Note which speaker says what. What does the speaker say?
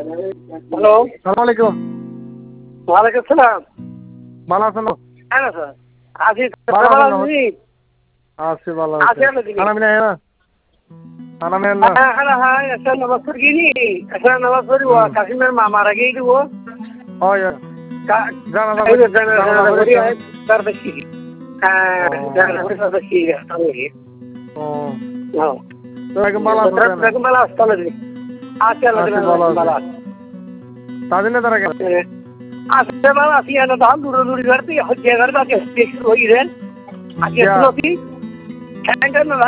Speaker 1: Hello,
Speaker 2: সালাম আলাইকুম।
Speaker 1: ওয়ালাইকুম সালাম।
Speaker 2: ভালো আছেন?
Speaker 1: হ্যাঁ না স্যার, আছি
Speaker 2: ভালো
Speaker 1: ভালো
Speaker 2: আছেন?
Speaker 1: আছি।
Speaker 2: আছি ভালো
Speaker 1: আছি
Speaker 2: আছি।
Speaker 1: আমরা দিদি।
Speaker 2: খানা পিনা है खाना में ना
Speaker 1: হ্যাঁ হ্যাঁ হ্যাঁ, একটা নামাজ পড়ি নি, একটা নামাজ পড়ি ও কাশিমের মা মারা গিয়ে দিব।
Speaker 2: ও या জানা
Speaker 1: এই যে
Speaker 2: জানা
Speaker 1: জানা
Speaker 2: করে
Speaker 1: করি তার বেশি। হ্যাঁ, জানা করি তার বেশি আমি।
Speaker 2: ও
Speaker 1: হ্যাঁ।
Speaker 2: তো একদম ভালো আছে না?
Speaker 1: দেখুন ভালো আসতে হবে। আছি আল্লাহ
Speaker 2: আছি
Speaker 1: ভালো
Speaker 2: ভালো
Speaker 1: ভালো
Speaker 2: আছে। তাদিনে তারা কেন?
Speaker 1: আসতে ভালো আছি না ধান দূরে দূরে করতে হচ্ছে করতে আজকে শুরু হয়ে গেলেন। আজকে
Speaker 2: क्या
Speaker 1: শুরু কি? হ্যাঁ না